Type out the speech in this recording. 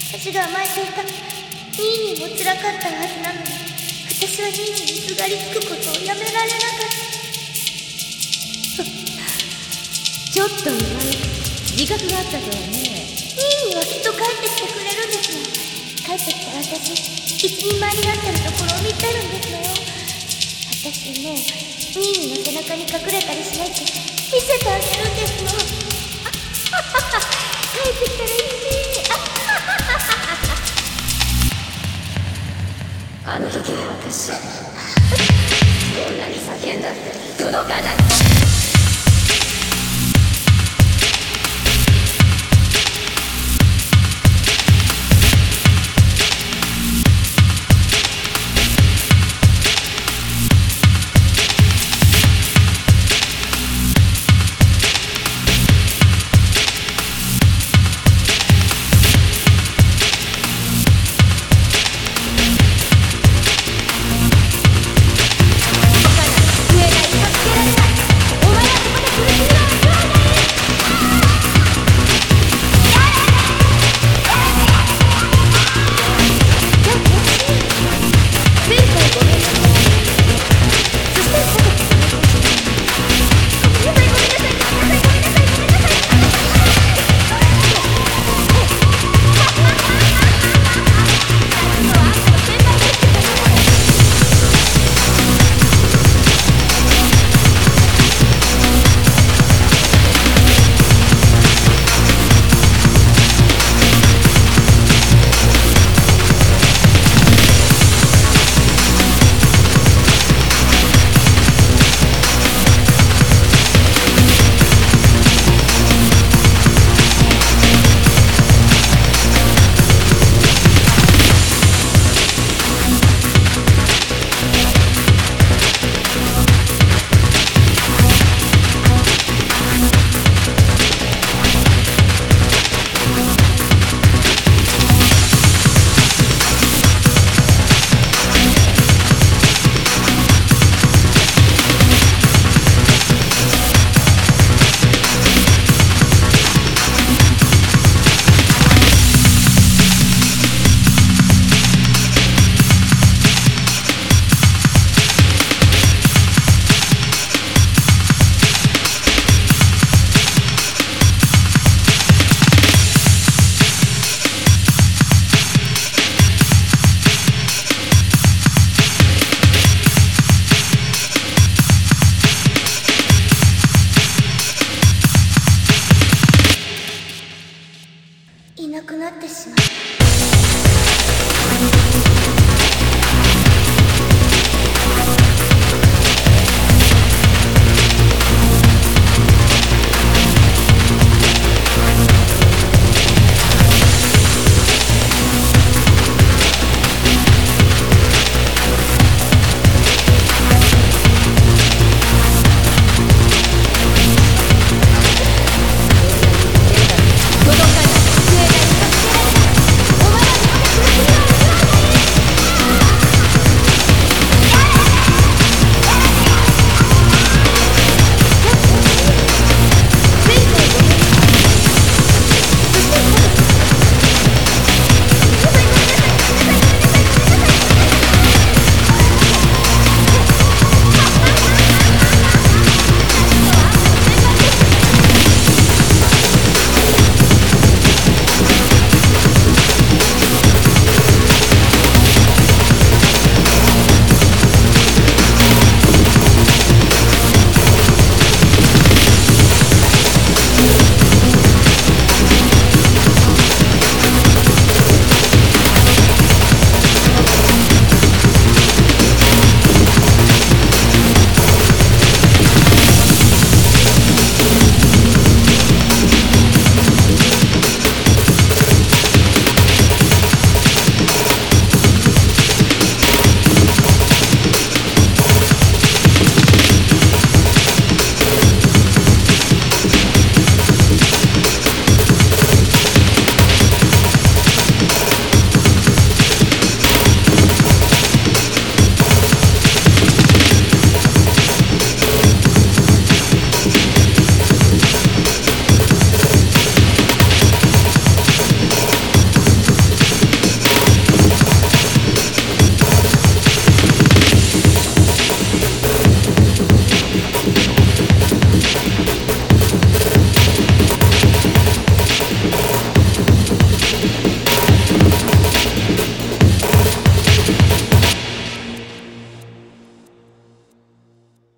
私が甘えていた。ニーニーも辛かったはずなのに、私はニーニーにすがりつくことをやめられなかった。 ちょっと意外。自覚があったとはね。 ニーニーはきっと帰ってきてくれるんですよ。帰ってきたら私、一人前になってるところを見てるんですのよ。私もうニーニーの背中に隠れたりしないって見せてあげるんですの。帰ってきたらいいね。 あの時の私、どんなに叫んだって届かない。 いなくなってしまった。